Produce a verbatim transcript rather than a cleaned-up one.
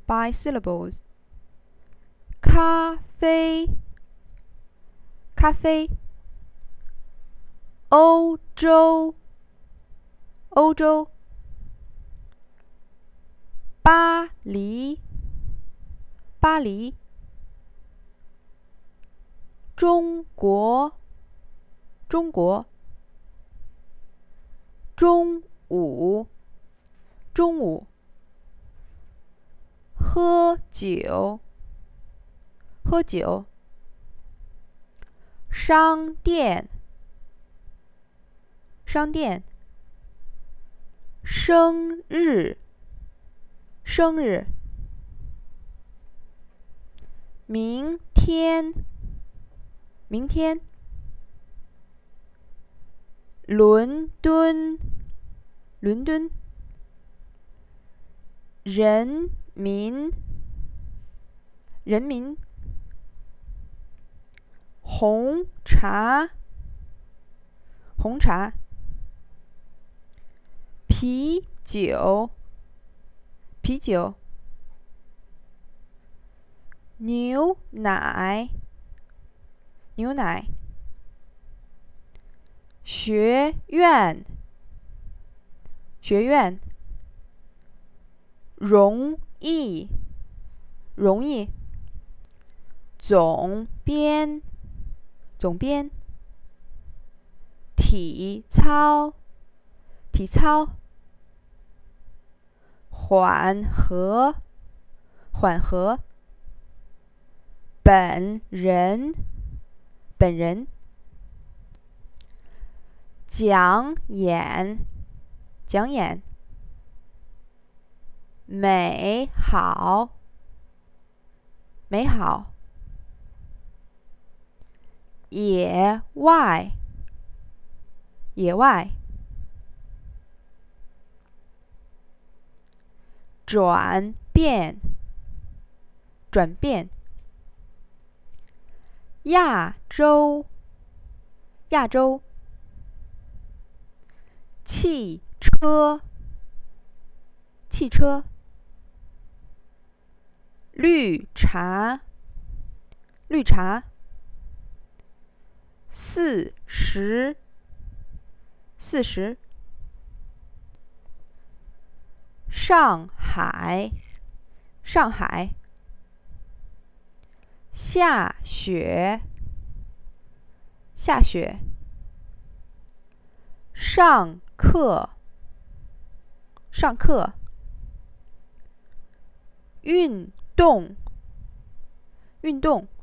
by syllables。咖啡，咖啡。欧洲，欧洲。巴黎，巴黎。中国，中国。中午，中午。喝酒，喝酒。商店，商店。生日，生日。明天，明天。伦敦，伦敦。人民，人民。红茶，红茶。啤酒，啤酒。牛奶，牛奶。学院，学院。容易，容易。总编，总编。体操，体操。缓和，缓和。本人，本人。讲演，讲演。美好，美好。野外，野外。转变，转变。亚洲，亚洲。汽车，汽车。绿茶，绿茶。四十，四十。上海，上海。下雪，下雪。上课，上课。运动，运动。